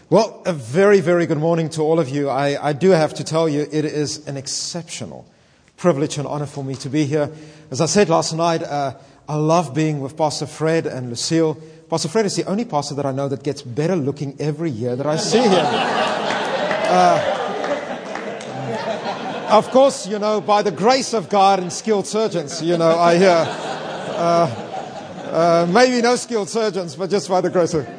Well, a very, very good morning to all of you. I do have to tell you, it is an exceptional privilege and honor for me to be here. As I said last night, I love being with Pastor Fred and Lucille. Pastor Fred is the only pastor that I know that gets better looking every year that I see him. Of course, by the grace of God and skilled surgeons, I hear, maybe no skilled surgeons, but just by the grace of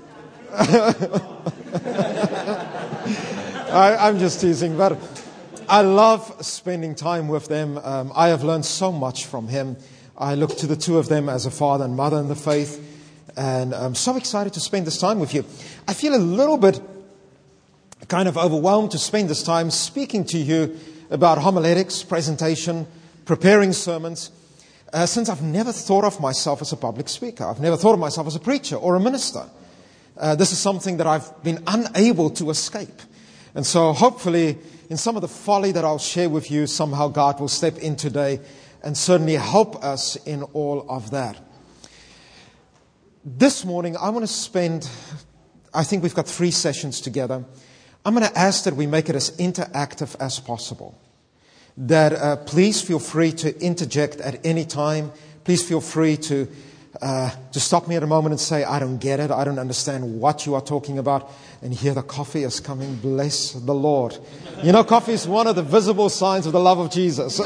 I'm just teasing, but I love spending time with them. I have learned so much from him. I look to the two of them as a father and mother in the faith, and I'm so excited to spend this time with you. I feel a little bit kind of overwhelmed to spend this time speaking to you about homiletics, presentation, preparing sermons, since I've never thought of myself as a public speaker. I've never thought of myself as a preacher or a minister. This is something that I've been unable to escape. And so hopefully in some of the folly that I'll share with you, somehow God will step in today and certainly help us in all of that. This morning I want to spend, I think we've got 3 sessions together. I'm going to ask that we make it as interactive as possible. That please feel free to interject at any time. Please feel free to stop me at a moment and say, I don't get it. I don't understand what you are talking about. And here the coffee is coming. Bless the Lord. Coffee is one of the visible signs of the love of Jesus.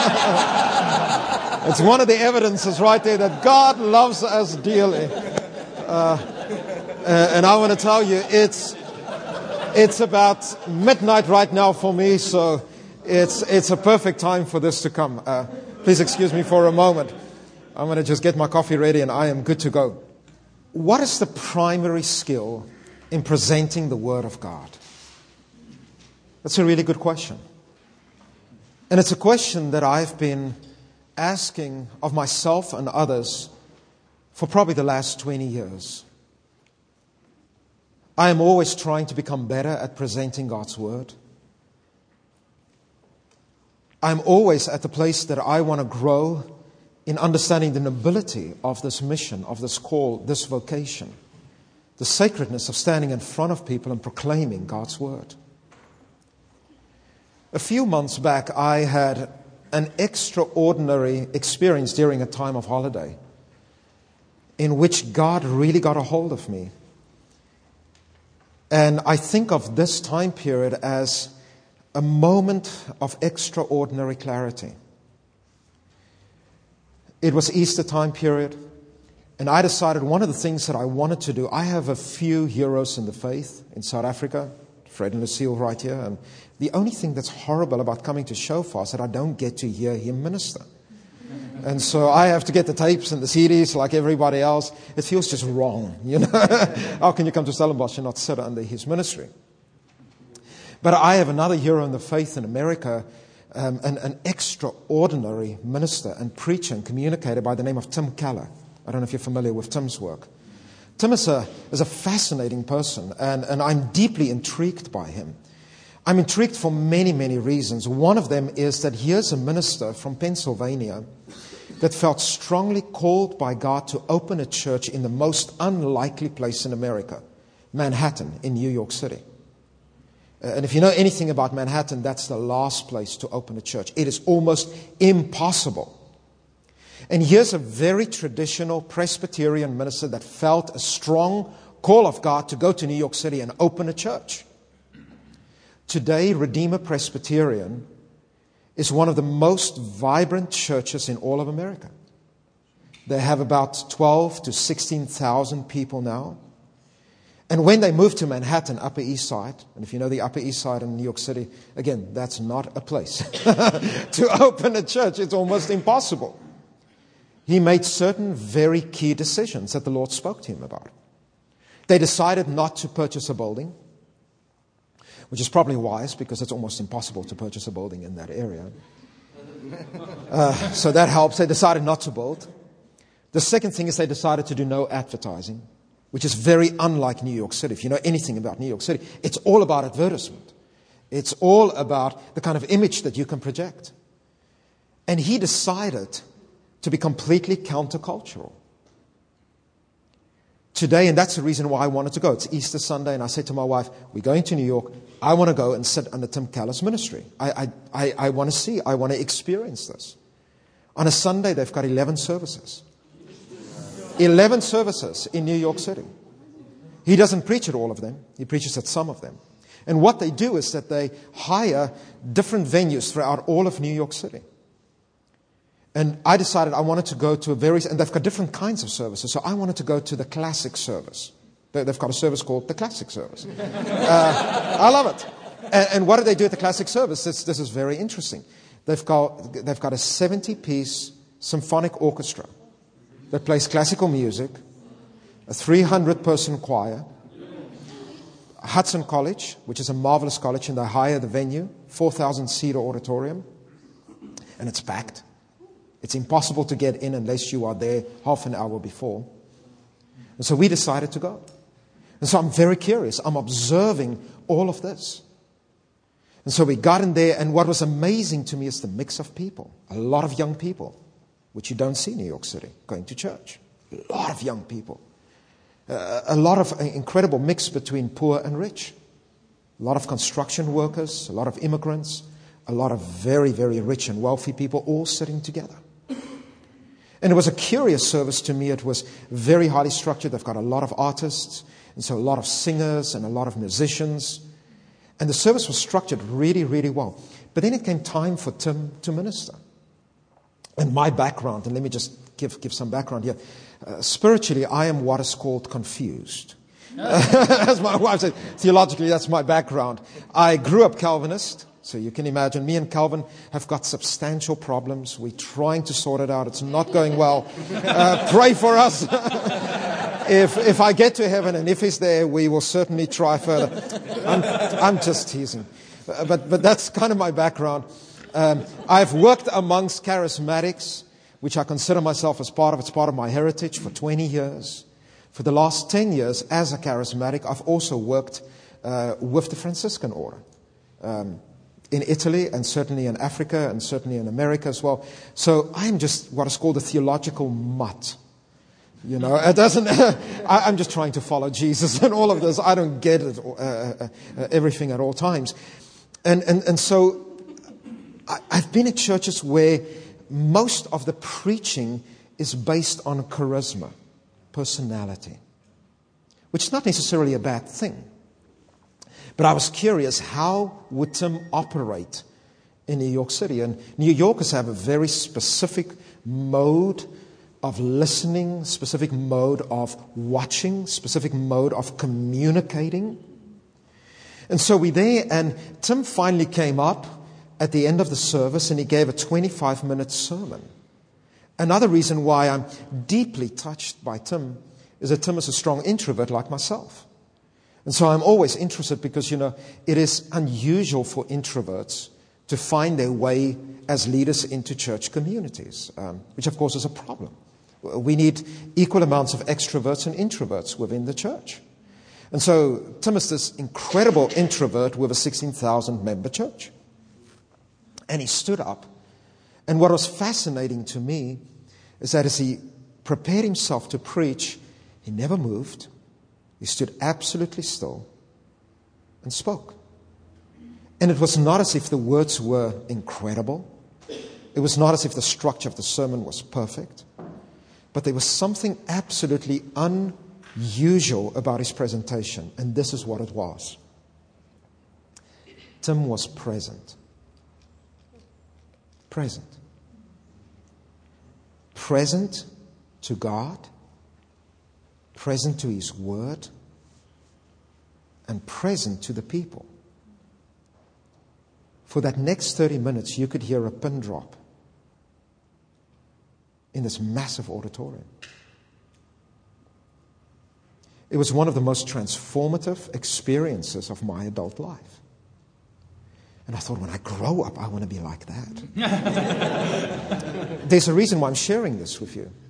It's one of the evidences right there that God loves us dearly. And I want to tell you, it's about midnight right now for me, so it's a perfect time for this to come. Please excuse me for a moment. I'm going to just get my coffee ready and I am good to go. What is the primary skill in presenting the Word of God? That's a really good question. And it's a question that I've been asking of myself and others for probably the last 20 years. I am always trying to become better at presenting God's Word. I'm always at the place that I want to grow in understanding the nobility of this mission, of this call, this vocation, the sacredness of standing in front of people and proclaiming God's Word. A few months back, I had an extraordinary experience during a time of holiday in which God really got a hold of me. And I think of this time period as a moment of extraordinary clarity. It was Easter time period, and I decided one of the things that I wanted to do, I have a few heroes in the faith in South Africa, Fred and Lucille right here, and the only thing that's horrible about coming to Shofar is that I don't get to hear him minister. And so I have to get the tapes and the CDs like everybody else. It feels just wrong, How can you come to Stellenbosch and not sit under his ministry? But I have another hero in the faith in America, an extraordinary minister and preacher and communicator by the name of Tim Keller. I don't know if you're familiar with Tim's work. Tim is a fascinating person, and I'm deeply intrigued by him. I'm intrigued for many, many reasons. One of them is that here's a minister from Pennsylvania that felt strongly called by God to open a church in the most unlikely place in America, Manhattan in New York City. And if you know anything about Manhattan, that's the last place to open a church. It is almost impossible. And here's a very traditional Presbyterian minister that felt a strong call of God to go to New York City and open a church. Today, Redeemer Presbyterian is one of the most vibrant churches in all of America. They have about 12 to 16,000 people now. And when they moved to Manhattan, Upper East Side, and if you know the Upper East Side in New York City, again, that's not a place to open a church. It's almost impossible. He made certain very key decisions that the Lord spoke to him about. They decided not to purchase a building, which is probably wise because it's almost impossible to purchase a building in that area. So that helps. They decided not to build. The second thing is they decided to do no advertising, which is very unlike New York City. If you know anything about New York City, it's all about advertisement. It's all about the kind of image that you can project. And he decided to be completely countercultural. today, and that's the reason why I wanted to go. It's Easter Sunday, and I said to my wife, we're going to New York. I want to go and sit under Tim Keller's ministry. I want to see, I want to experience this. On a Sunday, they've got 11 services. 11 services in New York City. He doesn't preach at all of them. He preaches at some of them. And what they do is that they hire different venues throughout all of New York City. And I decided I wanted to go to and they've got different kinds of services. So I wanted to go to the classic service. They've got a service called the classic service. I love it. And what do they do at the classic service? This is very interesting. They've got a 70-piece symphonic orchestra that plays classical music, a 300-person choir, Hudson College, which is a marvelous college, and they hire the venue, 4,000-seater auditorium, and it's packed. It's impossible to get in unless you are there half an hour before. And so we decided to go. And so I'm very curious. I'm observing all of this. And so we got in there, and what was amazing to me is the mix of people. A lot of young people, which you don't see in New York City, going to church. A lot of young people. A lot of incredible mix between poor and rich. A lot of construction workers, a lot of immigrants, a lot of very, very rich and wealthy people all sitting together. And it was a curious service to me. It was very highly structured. They've got a lot of artists, and so a lot of singers and a lot of musicians. And the service was structured really, really well. But then it came time for Tim to minister. And my background, and let me just give some background here. Spiritually, I am what is called confused. As my wife said, theologically, that's my background. I grew up Calvinist. So you can imagine me and Calvin have got substantial problems. We're trying to sort it out. It's not going well. Pray for us. If I get to heaven and if he's there, we will certainly try further. I'm just teasing. But that's kind of my background. I've worked amongst charismatics, which I consider myself as part of. It's part of my heritage for 20 years. For the last 10 years as a charismatic, I've also worked with the Franciscan order. In Italy and certainly in Africa and certainly in America as well. So I'm just what is called a theological mutt. You know, it doesn't. I'm just trying to follow Jesus and all of this. I don't get it everything at all times, and so I've been at churches where most of the preaching is based on charisma, personality, which is not necessarily a bad thing. But I was curious, how would Tim operate in New York City? And New Yorkers have a very specific mode of listening, specific mode of watching, specific mode of communicating. And so we're there, and Tim finally came up at the end of the service, and he gave a 25-minute sermon. Another reason why I'm deeply touched by Tim is that Tim is a strong introvert like myself. And so I'm always interested because, you know, it is unusual for introverts to find their way as leaders into church communities, which, of course, is a problem. We need equal amounts of extroverts and introverts within the church. And so Tim is this incredible introvert with a 16,000-member church. And he stood up. And what was fascinating to me is that as he prepared himself to preach, he never moved. He stood absolutely still and spoke. And it was not as if the words were incredible. It was not as if the structure of the sermon was perfect. But there was something absolutely unusual about his presentation. And this is what it was. Tim was present. Present. Present to God. Present to His Word, and present to the people. For that next 30 minutes, you could hear a pin drop in this massive auditorium. It was one of the most transformative experiences of my adult life. And I thought, when I grow up, I want to be like that. There's a reason why I'm sharing this with you.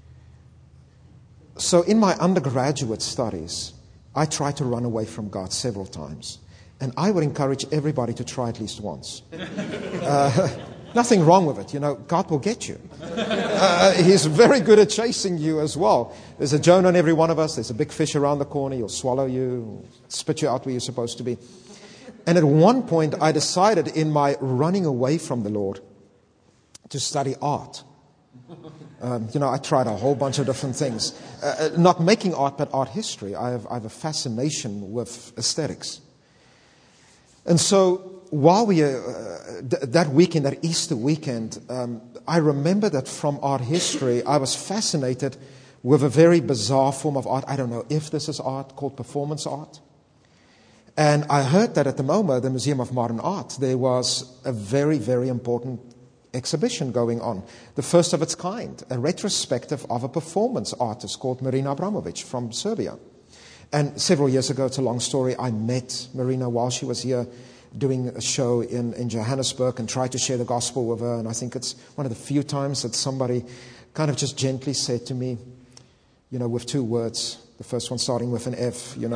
So in my undergraduate studies, I tried to run away from God several times. And I would encourage everybody to try at least once. Nothing wrong with it. You know, God will get you. He's very good at chasing you as well. There's a Jonah in every one of us. There's a big fish around the corner. He'll swallow you, spit you out where you're supposed to be. And at one point, I decided in my running away from the Lord to study art. I tried a whole bunch of different things. Not making art, but art history. I have a fascination with aesthetics. And so while that weekend, that Easter weekend, I remember that from art history, I was fascinated with a very bizarre form of art. I don't know if this is art, called performance art. And I heard that at the MoMA, the Museum of Modern Art, there was a very, very important exhibition going on. The first of its kind, a retrospective of a performance artist called Marina Abramovic from Serbia. And several years ago, it's a long story, I met Marina while she was here doing a show in Johannesburg and tried to share the gospel with her. And I think it's one of the few times that somebody kind of just gently said to me, with two words, the first one starting with an F, It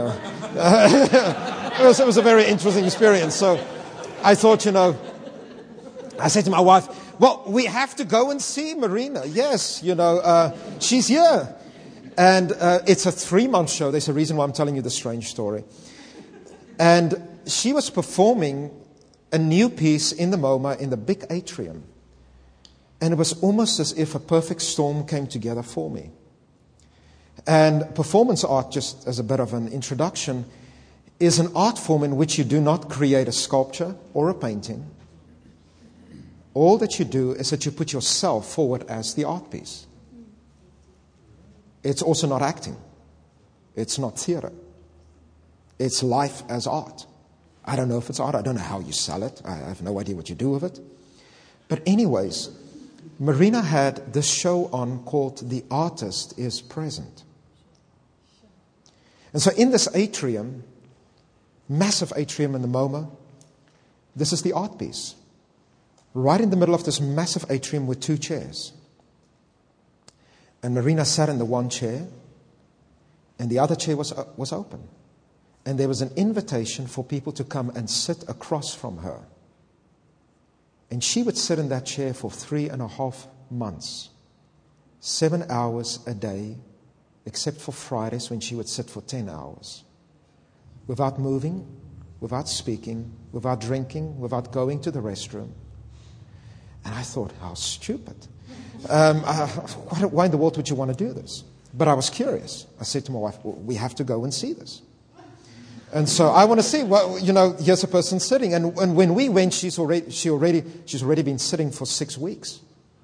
was a very interesting experience. So I thought, I said to my wife, well, we have to go and see Marina. Yes, she's here. And it's a 3-month show. There's a reason why I'm telling you this strange story. And she was performing a new piece in the MoMA in the big atrium. And it was almost as if a perfect storm came together for me. And performance art, just as a bit of an introduction, is an art form in which you do not create a sculpture or a painting. All that you do is that you put yourself forward as the art piece. It's also not acting. It's not theater. It's life as art. I don't know if it's art. I don't know how you sell it. I have no idea what you do with it. But anyways, Marina had this show on called The Artist is Present. And so in this atrium, massive atrium in the MoMA, this is the art piece. Right in the middle of this massive atrium with 2 chairs. And Marina sat in the one chair, and the other chair was open. And there was an invitation for people to come and sit across from her. And she would sit in that chair for 3.5 months, 7 hours a day, except for Fridays when she would sit for 10 hours, without moving, without speaking, without drinking, without going to the restroom. And I thought, how stupid. Why in the world would you want to do this? But I was curious. I said to my wife, well, we have to go and see this. And so I want to see, here's a person sitting. And when we went, she's already been sitting for 6 weeks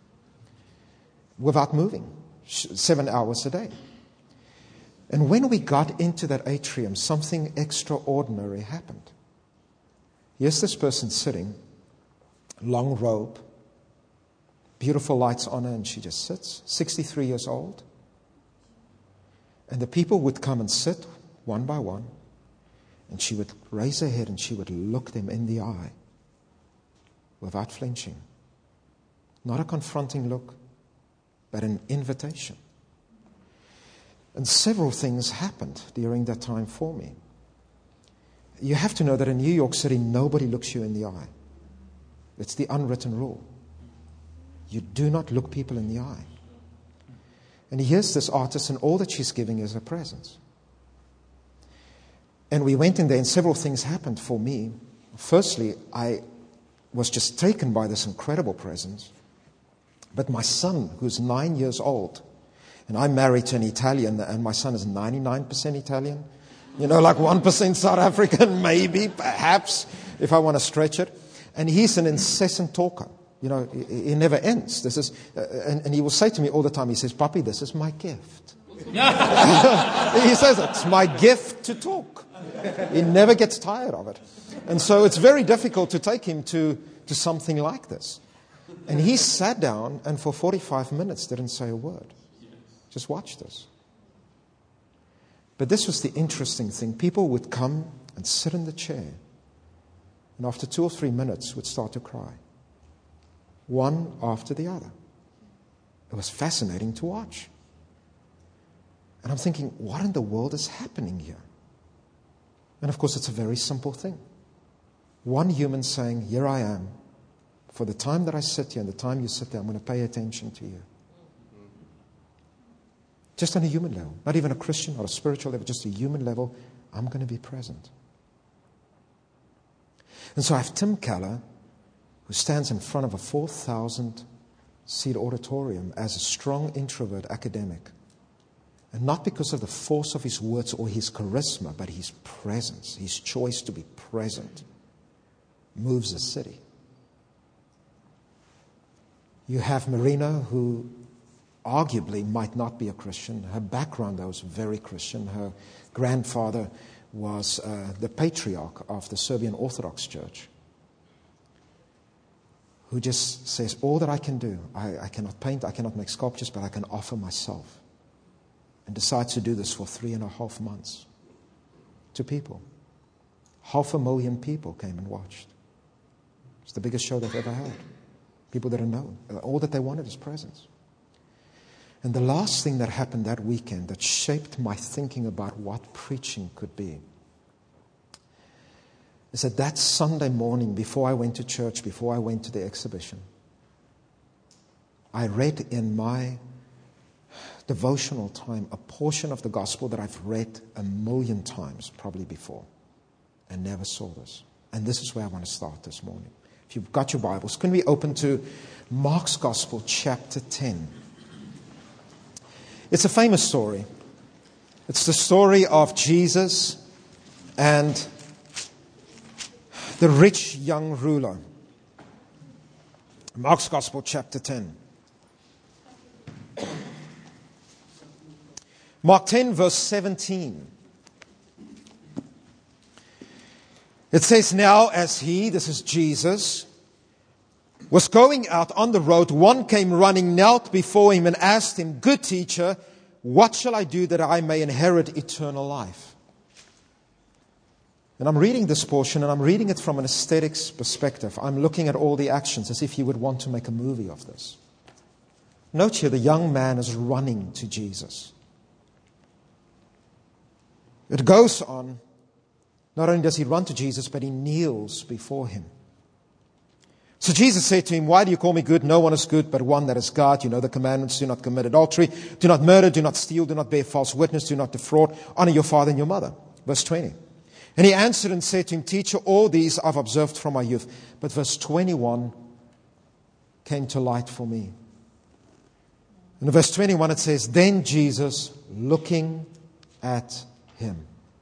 without moving, 7 hours a day. And when we got into that atrium, something extraordinary happened. Here's this person sitting, long robe, beautiful lights on her, and she just sits, 63 years old. And the people would come and sit one by one, and she would raise her head and she would look them in the eye without flinching. Not a confronting look, but an invitation. And several things happened during that time for me. You have to know that in New York City, nobody looks you in the eye. It's the unwritten rule. You do not look people in the eye. And here's this artist, and all that she's giving is a presence. And we went in there, and several things happened for me. Firstly, I was just taken by this incredible presence. But my son, who's 9 years old, and I'm married to an Italian, and my son is 99% Italian. Like 1% South African, maybe, perhaps, if I want to stretch it. And he's an incessant talker. He never ends. This is, and he will say to me all the time, he says, Papi, this is my gift. He says it's my gift to talk. He never gets tired of it. And so it's very difficult to take him to something like this. And he sat down and for 45 minutes didn't say a word. Just watched us. But this was the interesting thing. People would come and sit in the chair, and after 2 or 3 minutes would start to cry. One after the other. It was fascinating to watch. And I'm thinking, what in the world is happening here? And of course, it's a very simple thing. One human saying, here I am. For the time that I sit here and the time you sit there, I'm going to pay attention to you. Just on a human level. Not even a Christian or a spiritual level, just a human level. I'm going to be present. And so I have Tim Keller, who stands in front of a 4,000-seat auditorium as a strong introvert academic. And not because of the force of his words or his charisma, but his presence, his choice to be present, moves the city. You have Marina, who arguably might not be a Christian. Her background, though, is very Christian. Her grandfather was the patriarch of the Serbian Orthodox Church, who just says, all that I can do, I cannot paint, I cannot make sculptures, but I can offer myself. And decides to do this for 3.5 months to people. 500,000 people came and watched. It's the biggest show they've ever had. People that are known. All that they wanted is presence. And the last thing that happened that weekend that shaped my thinking about what preaching could be is that Sunday morning, before I went to church, before I went to the exhibition, I read in my devotional time a portion of the gospel that I've read 1,000,000 times probably before and never saw this. And this is where I want to start this morning. If you've got your Bibles, can we open to Mark's Gospel, chapter 10? It's a famous story. It's the story of Jesus and the rich young ruler. Mark's Gospel, chapter 10. Mark 10, verse 17. It says, now as he, this is Jesus, was going out on the road, one came running, knelt before him and asked him, good teacher, what shall I do that I may inherit eternal life? And I'm reading this portion, and I'm reading it from an aesthetics perspective. I'm looking at all the actions as if you would want to make a movie of this. Note here, the young man is running to Jesus. It goes on. Not only does he run to Jesus, but he kneels before him. So Jesus said to him, why do you call me good? No one is good but one, that is God. You know the commandments. Do not commit adultery. Do not murder. Do not steal. Do not bear false witness. Do not defraud. Honor your father and your mother. Verse 20. And he answered and said to him, teacher, all these I've observed from my youth. But verse 21 came to light for me. In verse 21 it says, then Jesus, looking at him.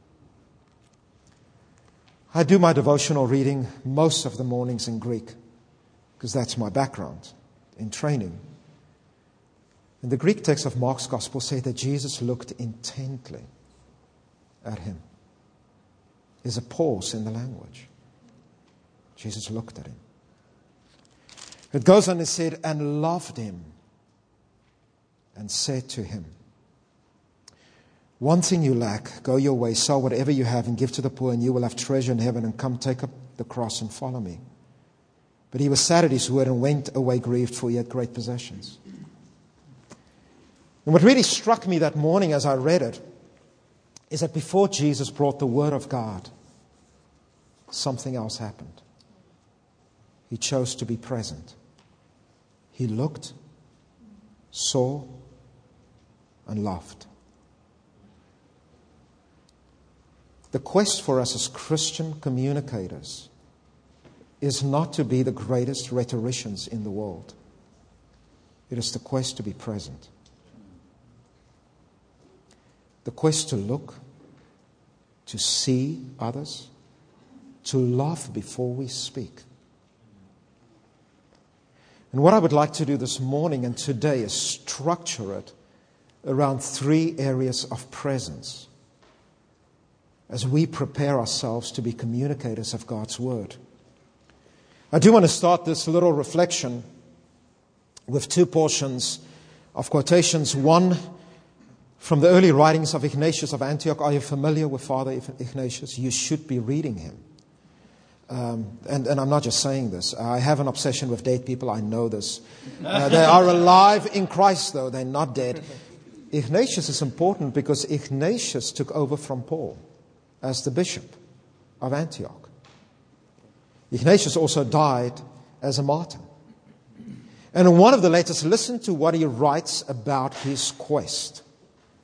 I do my devotional reading most of the mornings in Greek because that's my background in training. And the Greek text of Mark's Gospel says that Jesus looked intently at him. There's a pause in the language. Jesus looked at him. It goes on and said, and loved him and said to him, one thing you lack, go your way, sell whatever you have and give to the poor, and you will have treasure in heaven, and come take up the cross and follow me. But he was sad at his word and went away grieved, for he had great possessions. And what really struck me that morning as I read it is that before Jesus brought the word of God, something else happened. He chose to be present. He looked, saw, and loved. The quest for us as Christian communicators is not to be the greatest rhetoricians in the world. It is the quest to be present. The quest to look, to see others, to love before we speak. And what I would like to do this morning and today is structure it around 3 areas of presence as we prepare ourselves to be communicators of God's Word. I do want to start this little reflection with 2 portions of quotations. One from the early writings of Ignatius of Antioch. Are you familiar with Father Ignatius? You should be reading him. And I'm not just saying this. I have an obsession with dead people. I know this. They are alive in Christ, though. They're not dead. Ignatius is important because Ignatius took over from Paul as the bishop of Antioch. Ignatius also died as a martyr. And in one of the letters, listen to what he writes about his quest.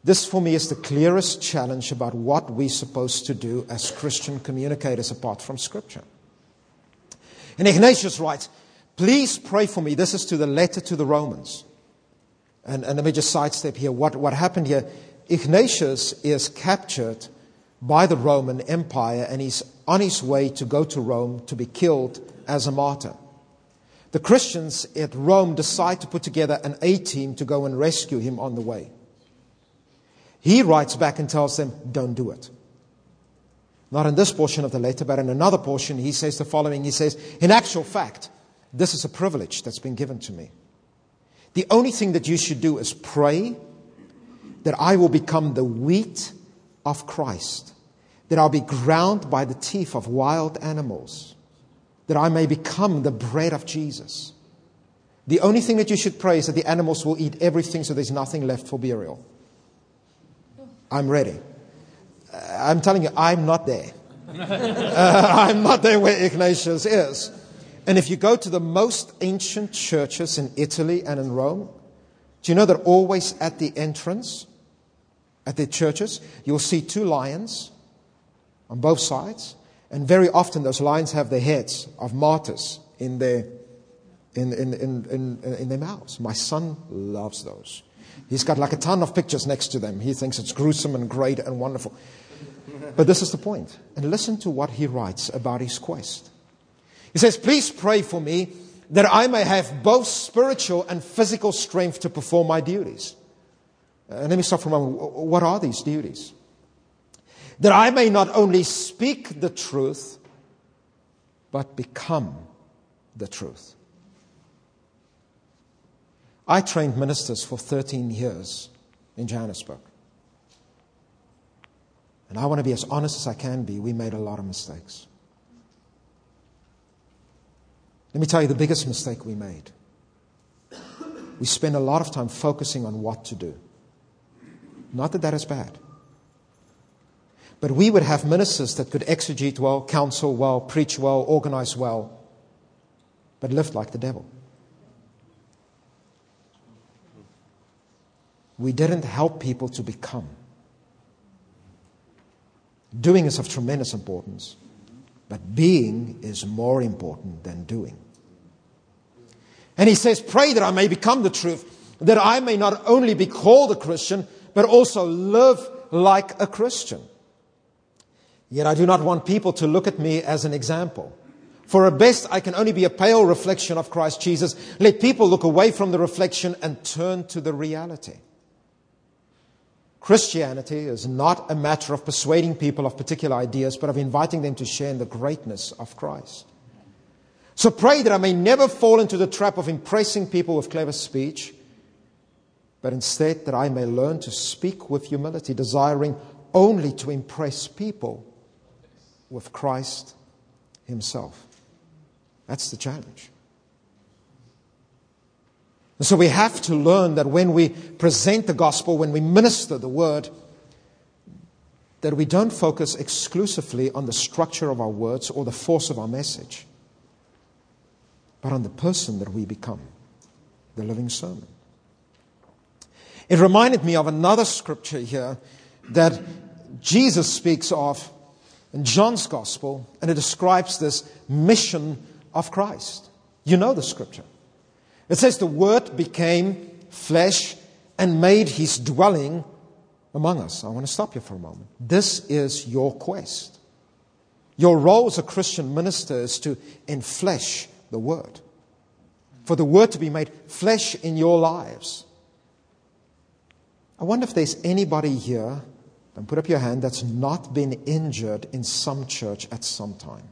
This for me is the clearest challenge about what we're supposed to do as Christian communicators apart from Scripture. And Ignatius writes, please pray for me. This is to the letter to the Romans. And let me just sidestep here. What happened here, Ignatius is captured by the Roman Empire and he's on his way to go to Rome to be killed as a martyr. The Christians at Rome decide to put together an A-team to go and rescue him on the way. He writes back and tells them, don't do it. Not in this portion of the letter, but in another portion, he says the following. He says, in actual fact, this is a privilege that's been given to me. The only thing that you should do is pray that I will become the wheat of Christ, that I'll be ground by the teeth of wild animals, that I may become the bread of Jesus. The only thing that you should pray is that the animals will eat everything so there's nothing left for burial. I'm ready. I'm telling you, I'm not there. I'm not there where Ignatius is. And if you go to the most ancient churches in Italy and in Rome, do you know that always at the entrance, at the churches, you'll see two lions on both sides. And very often those lions have the heads of martyrs in their mouths. My son loves those. He's got like a ton of pictures next to them. He thinks it's gruesome and great and wonderful. But this is the point. And listen to what he writes about his quest. He says, please pray for me that I may have both spiritual and physical strength to perform my duties. Let me stop for a moment. What are these duties? That I may not only speak the truth, but become the truth. I trained ministers for 13 years in Johannesburg. And I want to be as honest as I can be. We made a lot of mistakes. Let me tell you the biggest mistake we made. We spent a lot of time focusing on what to do. Not that that is bad. But we would have ministers that could exegete well, counsel well, preach well, organize well, but lived like the devil. We didn't help people to become. Doing is of tremendous importance, but being is more important than doing. And he says, pray that I may become the truth, that I may not only be called a Christian, but also live like a Christian. Yet I do not want people to look at me as an example. For at best, I can only be a pale reflection of Christ Jesus. Let people look away from the reflection and turn to the reality. Christianity is not a matter of persuading people of particular ideas, but of inviting them to share in the greatness of Christ. So pray that I may never fall into the trap of impressing people with clever speech, but instead that I may learn to speak with humility, desiring only to impress people with Christ Himself. That's the challenge. And so we have to learn that when we present the gospel, when we minister the word, that we don't focus exclusively on the structure of our words or the force of our message, but on the person that we become, the living sermon. It reminded me of another scripture here that Jesus speaks of in John's gospel, and it describes this mission of Christ. You know the scripture. It says the Word became flesh and made His dwelling among us. I want to stop you for a moment. This is your quest. Your role as a Christian minister is to enflesh the Word. For the Word to be made flesh in your lives. I wonder if there's anybody here, don't put up your hand, that's not been injured in some church at some time.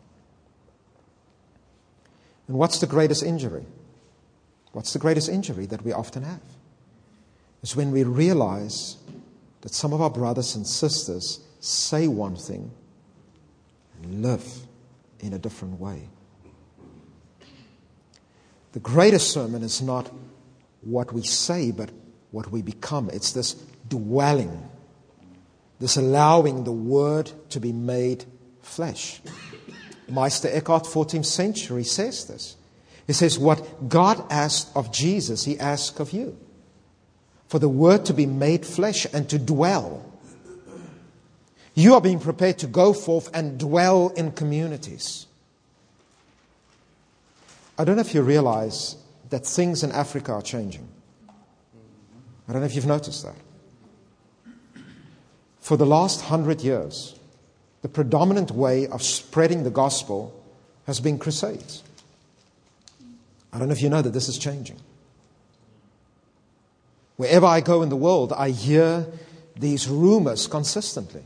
And what's the greatest injury? What's the greatest injury that we often have? It's when we realize that some of our brothers and sisters say one thing and live in a different way. The greatest sermon is not what we say, but what we become. It's this dwelling, this allowing the Word to be made flesh. Meister Eckhart, 14th century, says this. He says, what God asked of Jesus, He asked of you. for the Word to be made flesh and to dwell. You are being prepared to go forth and dwell in communities. I don't know if you realize that things in Africa are changing. I don't know if you've noticed that. For the last 100 years, the predominant way of spreading the gospel has been crusades. I don't know if you know that this is changing. Wherever I go in the world, I hear these rumors consistently.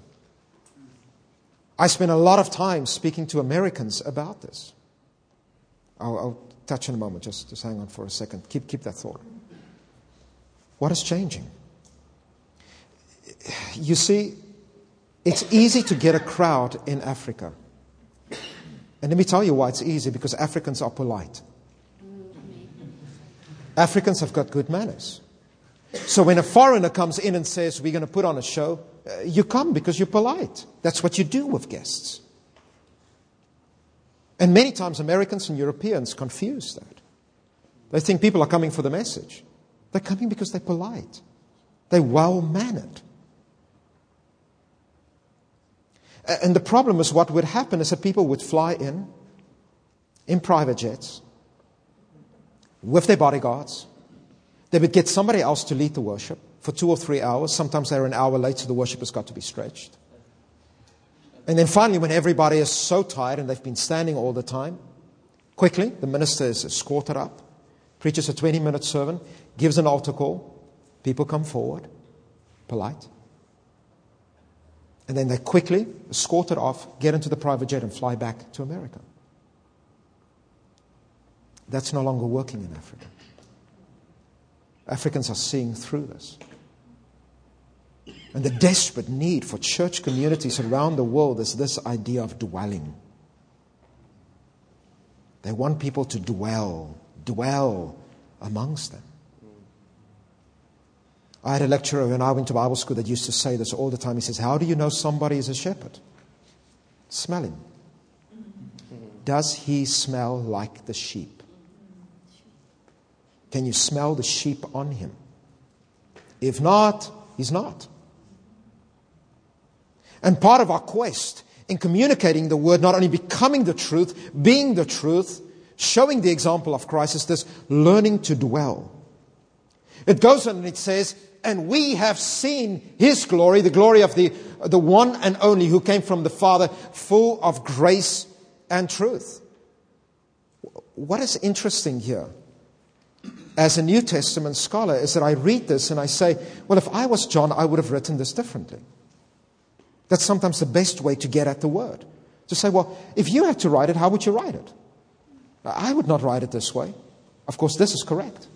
I spend a lot of time speaking to Americans about this. I'll touch in a moment. Just hang on for a second. Keep that thought. What is changing? You see, it's easy to get a crowd in Africa. And let me tell you why it's easy, because Africans are polite. Africans have got good manners. So when a foreigner comes in and says, we're going to put on a show, you come because you're polite. That's what you do with guests. And many times Americans and Europeans confuse that. They think people are coming for the message. They're coming because they're polite. They're well-mannered. And the problem is, what would happen is that people would fly in private jets, with their bodyguards. They would get somebody else to lead the worship for 2 or 3 hours. Sometimes they're an hour late, so the worship has got to be stretched. And then finally, when everybody is so tired and they've been standing all the time, quickly, the minister is escorted up, preaches a 20-minute sermon, gives an altar call, people come forward, polite. And then they quickly, escorted off, get into the private jet and fly back to America. That's no longer working in Africa. Africans are seeing through this. And the desperate need for church communities around the world is this idea of dwelling. They want people to dwell amongst them. I had a lecturer when I went to Bible school that used to say this all the time. He says, how do you know somebody is a shepherd? Smell him. Does he smell like the sheep? Can you smell the sheep on him? If not, he's not. And part of our quest in communicating the word, not only becoming the truth, being the truth, showing the example of Christ, is this learning to dwell. It goes on and it says, and we have seen His glory, the glory of the one and only who came from the Father, full of grace and truth. What is interesting here, as a New Testament scholar, is that I read this and I say, well, if I was John, I would have written this differently. That's sometimes the best way to get at the word. To say, well, if you had to write it, how would you write it? I would not write it this way. Of course, this is correct.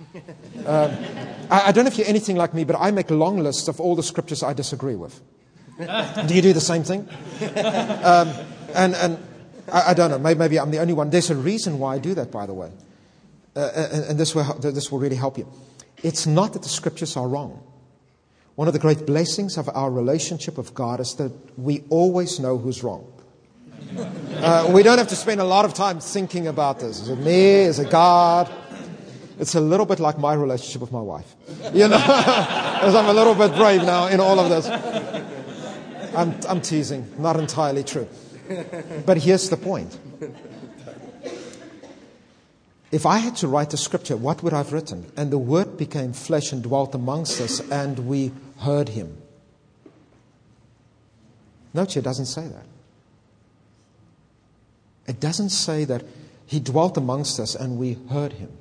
I don't know if you're anything like me, but I make long lists of all the scriptures I disagree with. Do you do the same thing? And I don't know. Maybe I'm the only one. There's a reason why I do that, by the way. And this will really help you. It's not that the scriptures are wrong. One of the great blessings of our relationship with God is that we always know who's wrong. We don't have to spend a lot of time thinking about this. Is it me? Is it God? It's a little bit like my relationship with my wife. You know, as I'm a little bit brave now in all of this. I'm teasing. Not entirely true. But here's the point. If I had to write the scripture, what would I have written? And the Word became flesh and dwelt amongst us, and we heard Him. Note, it doesn't say that. It doesn't say that He dwelt amongst us and we heard Him.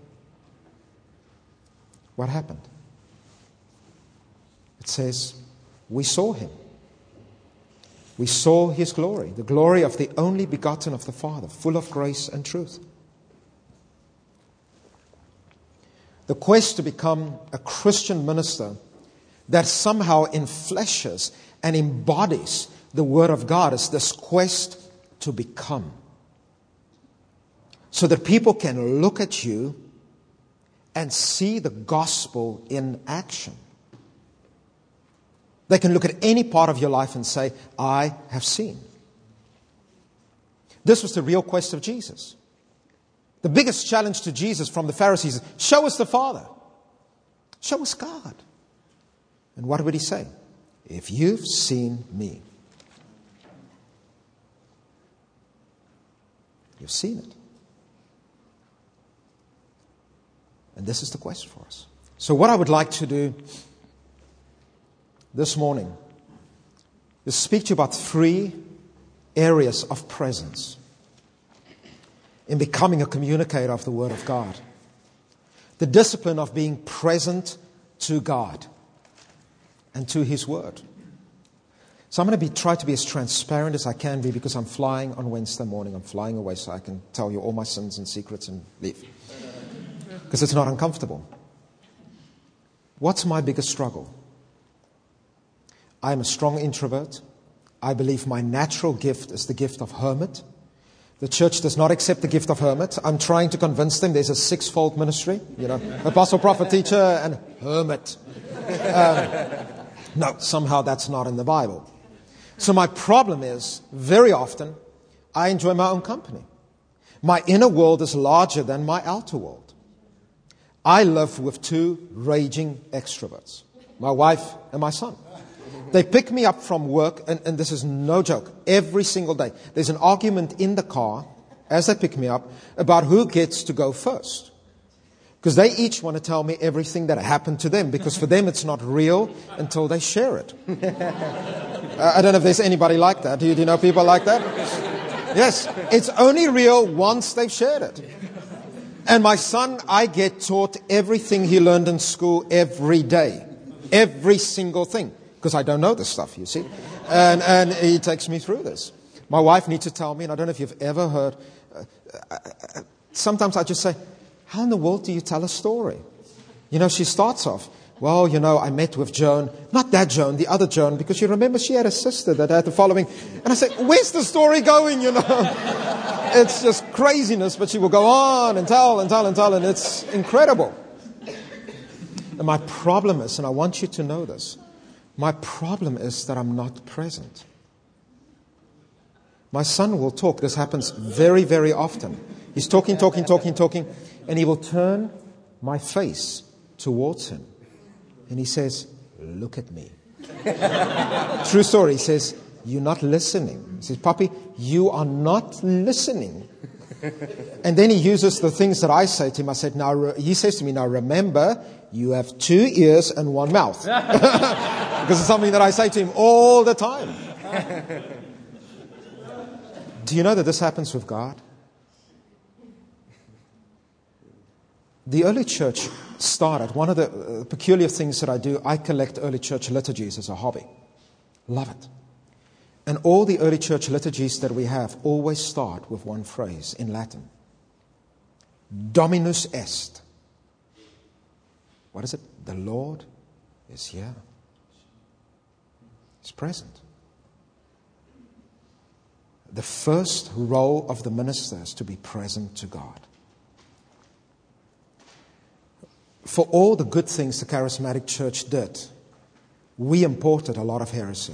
What happened? It says, we saw Him. We saw His glory, the glory of the only begotten of the Father, full of grace and truth. The quest to become a Christian minister that somehow enfleshes and embodies the Word of God is this quest to become. So that people can look at you and see the gospel in action. They can look at any part of your life and say, I have seen. This was the real quest of Jesus. The biggest challenge to Jesus from the Pharisees is, show us the Father. Show us God. And what would he say? If you've seen me, you've seen it. And this is the quest for us. So what I would like to do this morning is speak to you about 3 areas of presence in becoming a communicator of the Word of God. The discipline of being present to God and to His Word. So I'm going to try to be as transparent as I can be, because I'm flying on Wednesday morning. I'm flying away so I can tell you all my sins and secrets and leave. Because it's not uncomfortable. What's my biggest struggle? I'm a strong introvert. I believe my natural gift is the gift of hermit. The church does not accept the gift of hermit. I'm trying to convince them there's a 6-fold ministry. Apostle, prophet, teacher, and hermit. No, somehow that's not in the Bible. So my problem is, very often, I enjoy my own company. My inner world is larger than my outer world. I live with 2 raging extroverts, my wife and my son. They pick me up from work, and this is no joke, every single day. There's an argument in the car, as they pick me up, about who gets to go first. Because they each want to tell me everything that happened to them, because for them it's not real until they share it. I don't know if there's anybody like that. Do you know people like that? Yes, it's only real once they've shared it. And my son, I get taught everything he learned in school every day. Every single thing. Because I don't know this stuff, you see. And he takes me through this. My wife needs to tell me, and I don't know if you've ever heard, sometimes I just say, how in the world do you tell a story? She starts off, well, I met with Joan, not that Joan, the other Joan, because you remember she had a sister that had the following. And I say, where's the story going, It's just craziness, but she will go on and tell, and it's incredible. And my problem is, and I want you to know this, my problem is that I'm not present. My son will talk. This happens very, very often. He's talking, and he will turn my face towards him. And he says, look at me. True story. He says, you're not listening. He says, Papi, you are not listening. And then he uses the things that I say to him. I said, he says to me, now remember, you have 2 ears and 1 mouth. Because it's something that I say to him all the time. Do you know that this happens with God? The early church started, one of the peculiar things that I do, I collect early church liturgies as a hobby. Love it. And all the early church liturgies that we have always start with one phrase in Latin. Dominus est. What is it? The Lord is here. He's present. The first role of the minister is to be present to God. For all the good things the charismatic church did, we imported a lot of heresy.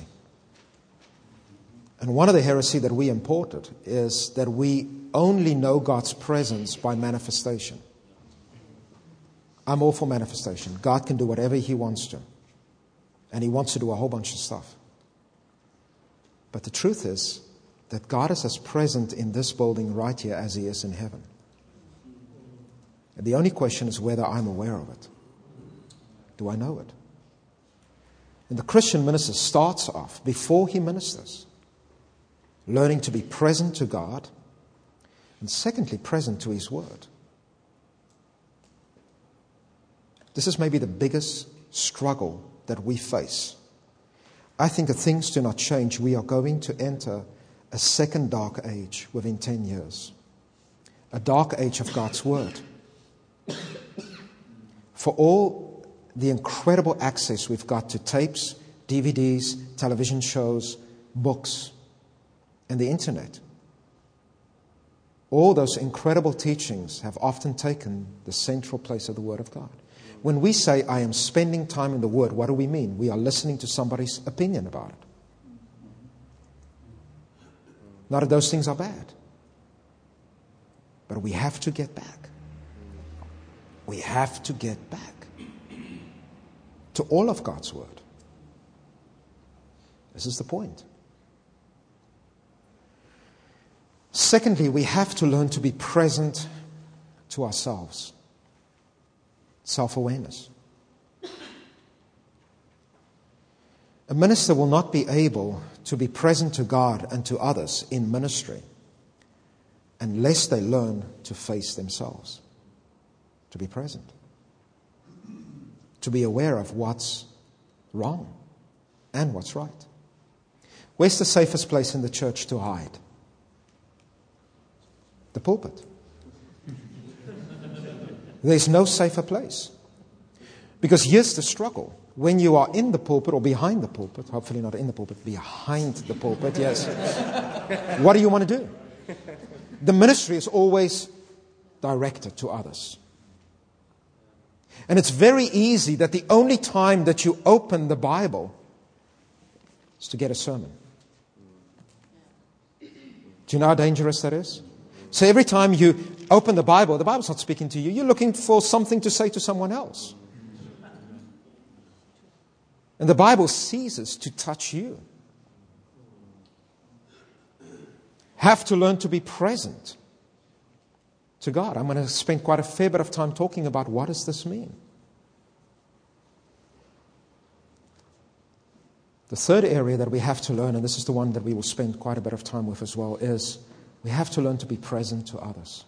And one of the heresy that we imported is that we only know God's presence by manifestation. I'm all for manifestation. God can do whatever He wants to. And He wants to do a whole bunch of stuff. But the truth is that God is as present in this building right here as He is in heaven. And the only question is whether I'm aware of it. Do I know it? And the Christian minister starts off, before he ministers, learning to be present to God, and secondly, present to His Word. This is maybe the biggest struggle that we face. I think if things do not change, we are going to enter a second dark age within 10 years. A dark age of God's Word. For all the incredible access we've got to tapes, DVDs, television shows, books, and the internet, all those incredible teachings have often taken the central place of the Word of God. When we say, I am spending time in the Word, what do we mean? We are listening to somebody's opinion about it. Not that those things are bad. But we have to get back. We have to get back to all of God's Word. This is the point. Secondly, we have to learn to be present to ourselves. Self-awareness. A minister will not be able to be present to God and to others in ministry unless they learn to face themselves, to be present, to be aware of what's wrong and what's right. Where's the safest place in the church to hide? The pulpit. There's no safer place. Because here's the struggle. When you are in the pulpit or behind the pulpit, hopefully not in the pulpit, behind the pulpit, yes. What do you want to do? The ministry is always directed to others. And it's very easy that the only time that you open the Bible is to get a sermon. Do you know how dangerous that is? So every time you open the Bible's not speaking to you. You're looking for something to say to someone else. And the Bible ceases to touch you. Have to learn to be present to God. I'm going to spend quite a fair bit of time talking about what does this mean. The third area that we have to learn, and this is the one that we will spend quite a bit of time with as well, is we have to learn to be present to others.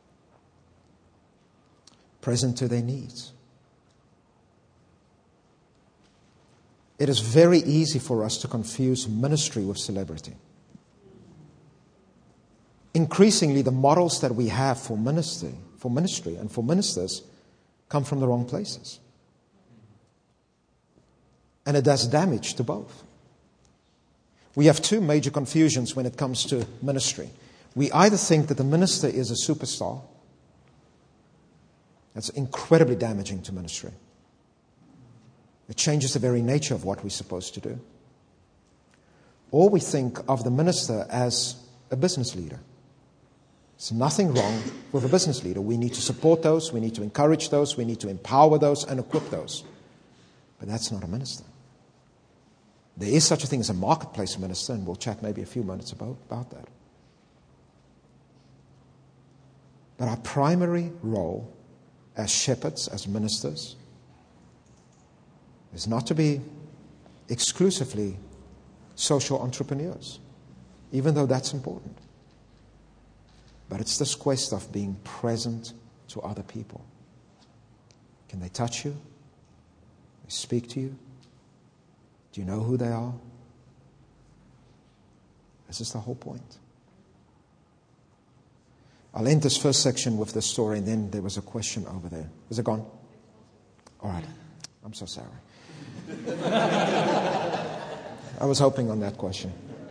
Present to their needs. It is very easy for us to confuse ministry with celebrity. Increasingly, the models that we have for ministry and for ministers come from the wrong places. And it does damage to both. We have two major confusions when it comes to ministry. We either think that the minister is a superstar. That's incredibly damaging to ministry. It changes the very nature of what we're supposed to do. Or we think of the minister as a business leader. There's nothing wrong with a business leader. We need to support those, we need to encourage those, we need to empower those and equip those. But that's not a minister. There is such a thing as a marketplace minister, and we'll chat maybe a few minutes about that. But our primary role as shepherds, as ministers, is not to be exclusively social entrepreneurs, even though that's important. But it's this quest of being present to other people. Can they touch you? They speak to you? Do you know who they are? This is the whole point. I'll end this first section with this story, and then there was a question over there. Is it gone? All right. I'm so sorry. I was hoping on that question.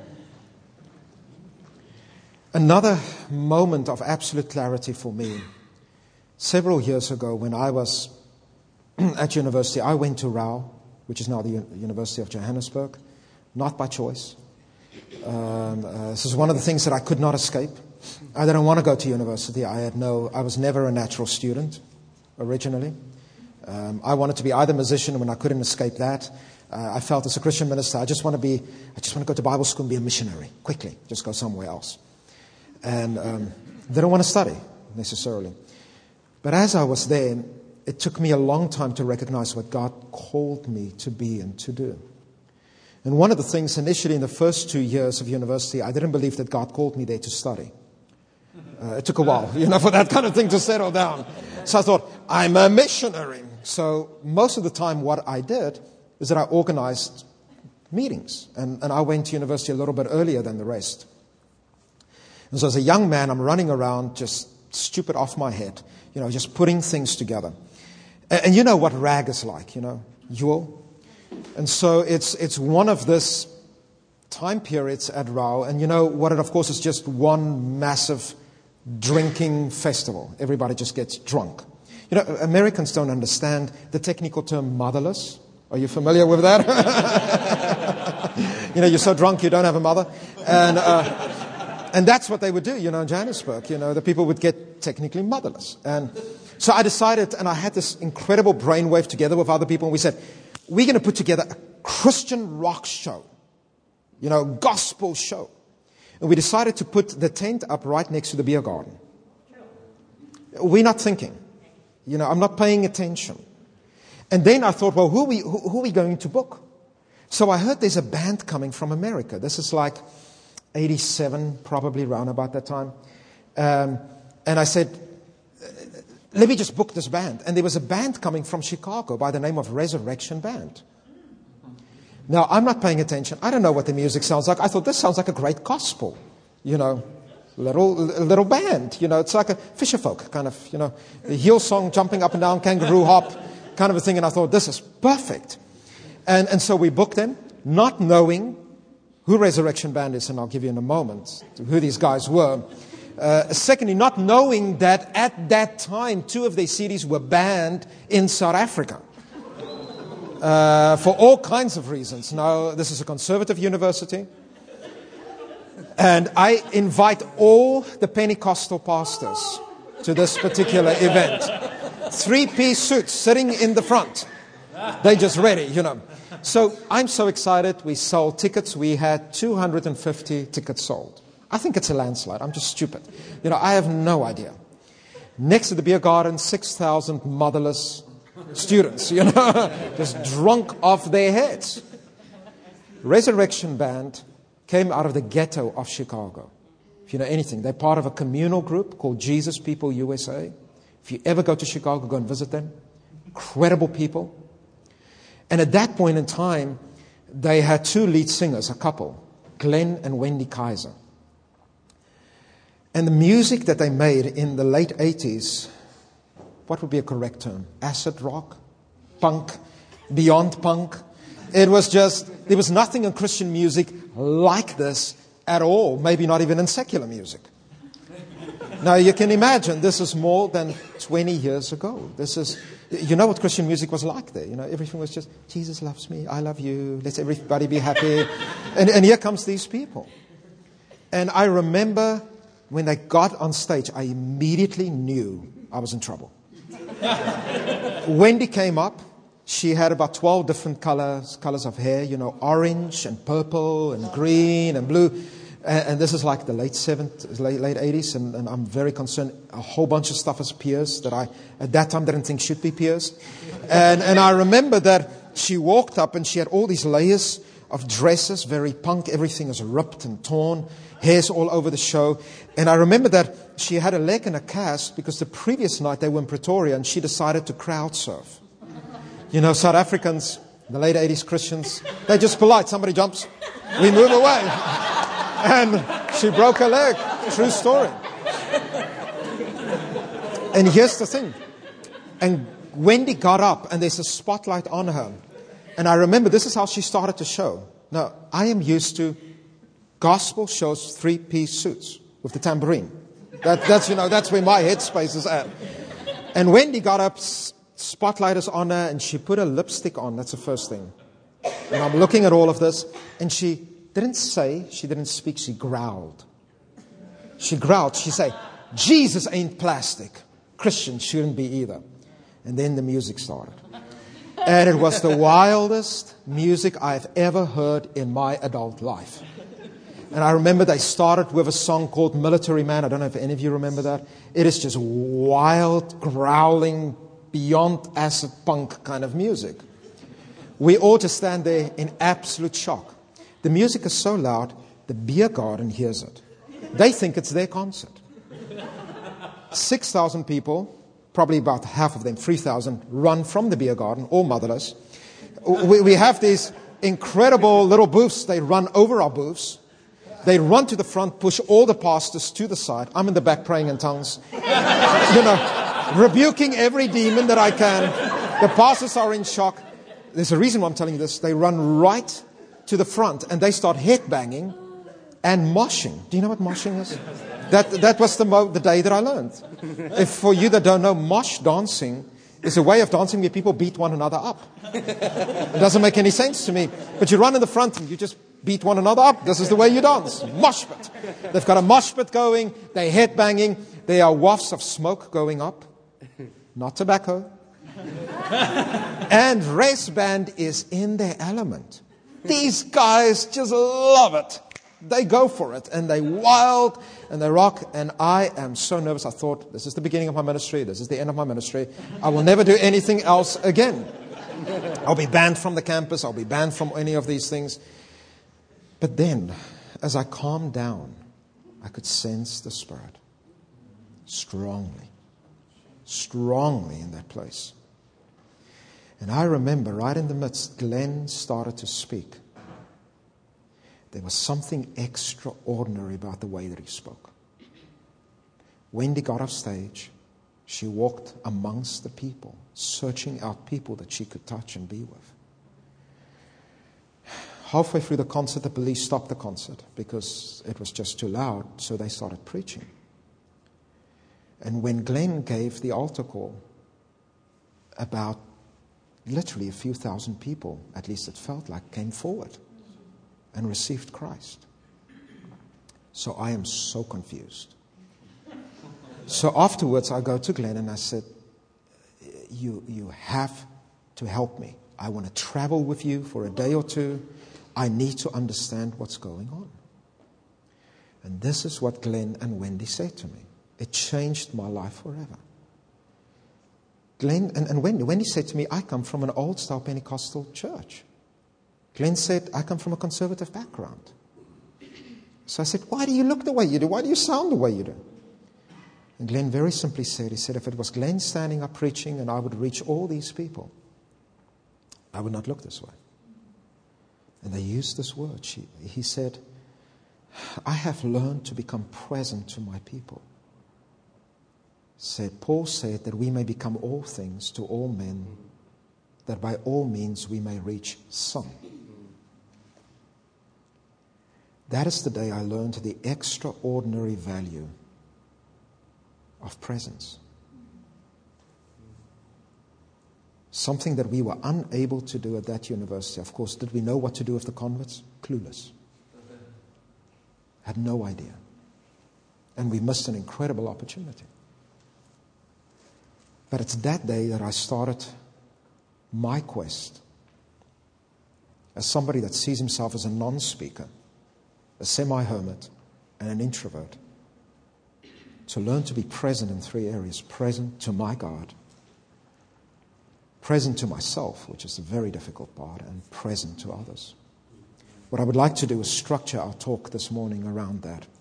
Another moment of absolute clarity for me. Several years ago, when I was at university, I went to Rau, which is now the University of Johannesburg, not by choice. This is one of the things that I could not escape. I didn't want to go to university. I was never a natural student originally. I wanted to be either a musician, and when I couldn't escape that, I felt as a Christian minister, I just want to go to Bible school and be a missionary quickly, just go somewhere else. And didn't want to study necessarily. But as I was there, it took me a long time to recognize what God called me to be and to do. And one of the things initially in the first 2 years of university, I didn't believe that God called me there to study. It took a while, for that kind of thing to settle down. So I thought, I'm a missionary. So most of the time what I did is that I organized meetings. And I went to university a little bit earlier than the rest. And so as a young man, I'm running around just stupid off my head, just putting things together. And you know what RAG is like, you will. And so it's one of this time periods at Rau. And you know what it, of course, is just one massive drinking festival. Everybody just gets drunk. Americans don't understand the technical term motherless. Are you familiar with that? You're so drunk you don't have a mother. And that's what they would do, in Johannesburg. The people would get technically motherless. And so I decided, and I had this incredible brainwave together with other people, and we said, we're going to put together a Christian rock show gospel show. And we decided to put the tent up right next to the beer garden. We're not thinking. I'm not paying attention. And then I thought, well, who are we going to book? So I heard there's a band coming from America. This is like 87, probably around about that time. And I said, let me just book this band. And there was a band coming from Chicago by the name of Resurrection Band. Now, I'm not paying attention. I don't know what the music sounds like. I thought, this sounds like a great gospel, little band. It's like a Fisher Folk kind of, the heel song, jumping up and down, kangaroo hop kind of a thing. And I thought, this is perfect. And so we booked them, not knowing who Resurrection Band is, and I'll give you in a moment who these guys were. Secondly, not knowing that at that time, 2 of their CDs were banned in South Africa. For all kinds of reasons. Now, this is a conservative university. And I invite all the Pentecostal pastors to this particular event. 3-piece suits sitting in the front. They just ready, So I'm so excited. We sold tickets. We had 250 tickets sold. I think it's a landslide. I'm just stupid. I have no idea. Next to the beer garden, 6,000 motherless students, just drunk off their heads. Resurrection Band came out of the ghetto of Chicago. If you know anything, they're part of a communal group called Jesus People USA. If you ever go to Chicago, go and visit them. Incredible people. And at that point in time, they had 2 lead singers, a couple, Glenn and Wendy Kaiser. And the music that they made in the late 80s, what would be a correct term? Acid rock? Punk? Beyond punk? It was just, there was nothing in Christian music like this at all. Maybe not even in secular music. Now you can imagine, this is more than 20 years ago. This is, what Christian music was like there. Everything was just, Jesus loves me, I love you, let's everybody be happy. And here comes these people. And I remember when they got on stage, I immediately knew I was in trouble. Wendy came up. She had about 12 different colors of hair, orange and purple and green and blue. And this is like the late 80s, and I'm very concerned. A whole bunch of stuff is pierced that I, at that time, didn't think should be pierced. And I remember that she walked up and she had all these layers of dresses, very punk. Everything is ripped and torn. Hair's all over the show. And I remember that she had a leg in a cast because the previous night they were in Pretoria and she decided to crowd surf. South Africans, the late 80s Christians, they're just polite. Somebody jumps, we move away. And she broke her leg. True story. And here's the thing. And Wendy got up and there's a spotlight on her. And I remember this is how she started the show. Now, I am used to gospel shows, 3-piece suits with the tambourine. That's where my headspace is at. And Wendy got up, spotlight is on her, and she put a lipstick on. That's the first thing. And I'm looking at all of this, and she didn't speak, she growled. She growled. She said, Jesus ain't plastic. Christians shouldn't be either. And then the music started. And it was the wildest music I've ever heard in my adult life. And I remember they started with a song called Military Man. I don't know if any of you remember that. It is just wild, growling, beyond acid punk kind of music. We all just stand there in absolute shock. The music is so loud, the beer garden hears it. They think it's their concert. 6,000 people, probably about half of them, 3,000, run from the beer garden, all motherless. We have these incredible little booths. They run over our booths. They run to the front, push all the pastors to the side. I'm in the back praying in tongues. Rebuking every demon that I can. The pastors are in shock. There's a reason why I'm telling you this. They run right to the front and they start headbanging and moshing. Do you know what moshing is? That was the day that I learned. If for you that don't know, mosh dancing is a way of dancing where people beat one another up. It doesn't make any sense to me. But you run in the front and you just beat one another up. This is the way you dance. Mosh pit. They've got a mosh pit going. They're headbanging. There are wafts of smoke going up. Not tobacco. And Res Band is in their element. These guys just love it. They go for it, and they wild, and they rock, and I am so nervous. I thought, this is the beginning of my ministry. This is the end of my ministry. I will never do anything else again. I'll be banned from the campus. I'll be banned from any of these things. But then, as I calmed down, I could sense the Spirit strongly in that place. And I remember right in the midst, Glenn started to speak. There was something extraordinary about the way that he spoke. Wendy got off stage. She walked amongst the people, searching out people that she could touch and be with. Halfway through the concert, the police stopped the concert because it was just too loud, so they started preaching. And when Glenn gave the altar call, about literally a few thousand people, at least it felt like, came forward and received Christ. So I am so confused. So afterwards, I go to Glenn and I said, you have to help me. I want to travel with you for a day or two. I need to understand what's going on. And this is what Glenn and Wendy said to me. It changed my life forever. Glenn and Wendy said to me, I come from an old-style Pentecostal church. Glenn said, I come from a conservative background. So I said, why do you look the way you do? Why do you sound the way you do? And Glenn very simply said, he said, if it was Glenn standing up preaching and I would reach all these people, I would not look this way. And they used this word. He said, I have learned to become present to my people. Paul said that we may become all things to all men, that by all means we may reach some. That is the day I learned the extraordinary value of presence. Something that we were unable to do at that university. Of course, did we know what to do with the converts? Clueless. Had no idea. And we missed an incredible opportunity. But it's that day that I started my quest as somebody that sees himself as a non-speaker, a semi-hermit, and an introvert, to learn to be present in 3 areas. Present to my God, present to myself, which is the very difficult part, and present to others. What I would like to do is structure our talk this morning around that.